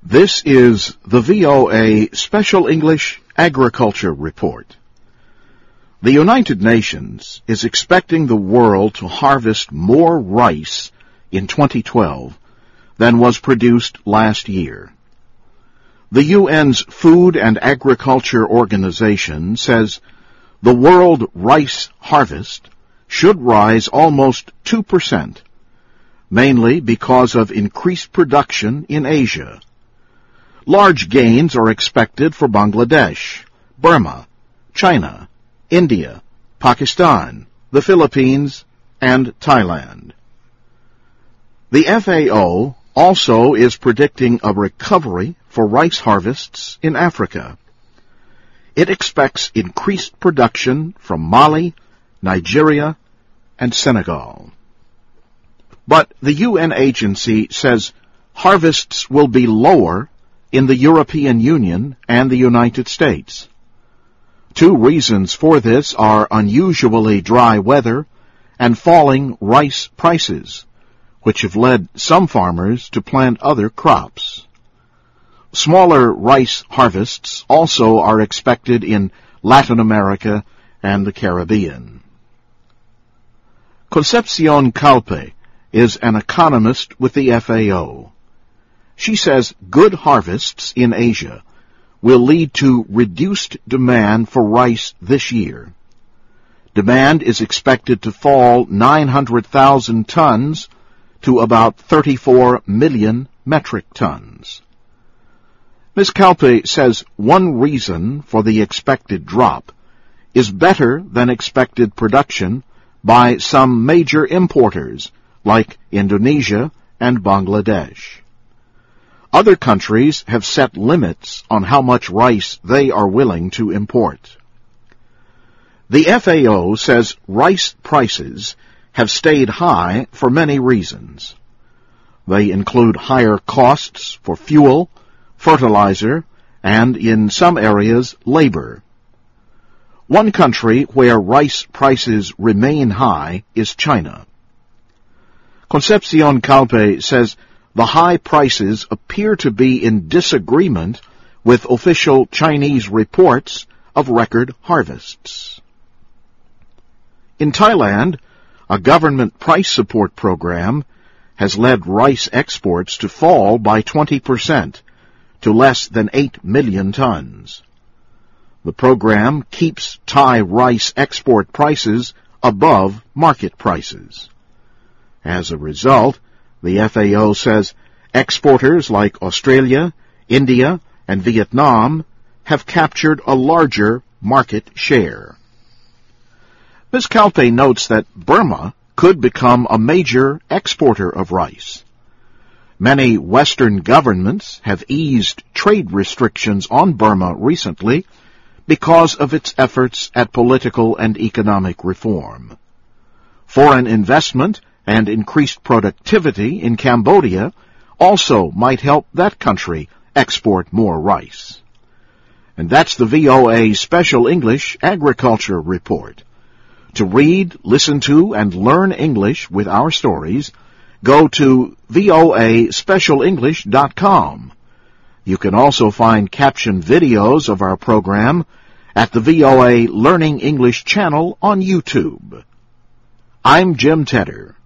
This is the VOA Special English Agriculture Report. The United Nations is expecting the world to harvest more rice in 2012 than was produced last year. The UN's Food and Agriculture Organization says the world rice harvest should rise almost 2%, mainly because of increased production in Asia. Large gains are expected for Bangladesh, Burma, China, India, Pakistan, the Philippines, and Thailand. The FAO also is predicting a recovery for rice harvests in Africa. It expects increased production from Mali, Nigeria, and Senegal. But the UN agency says harvests will be lower in the European Union and the United States. Two reasons for this are unusually dry weather and falling rice prices, which have led some farmers to plant other crops. Smaller rice harvests also are expected in Latin America and the Caribbean. Concepcion Calpe is an economist with the FAO. She says good harvests in Asia will lead to reduced demand for rice this year. Demand is expected to fall 900,000 tons to about 34 million metric tons. Ms. Calpe says one reason for the expected drop is better than expected production by some major importers like Indonesia and Bangladesh. Other countries have set limits on how much rice they are willing to import. The FAO says rice prices have stayed high for many reasons. They include higher costs for fuel, fertilizer, and in some areas, labor. One country where rice prices remain high is China. Concepcion Calpe says the high prices appear to be in disagreement with official Chinese reports of record harvests. In Thailand, a government price support program has led rice exports to fall by 20% to less than 8 million tons. The program keeps Thai rice export prices above market prices. As a result, the FAO says exporters like Australia, India, and Vietnam have captured a larger market share. Ms. Calpe notes that Burma could become a major exporter of rice. Many Western governments have eased trade restrictions on Burma recently because of its efforts at political and economic reform. Foreign investment and increased productivity in Cambodia also might help that country export more rice. And that's the VOA Special English Agriculture Report. To read, listen to, and learn English with our stories, go to voaspecialenglish.com. You can also find captioned videos of our program at the VOA Learning English channel on YouTube. I'm Jim Tedder.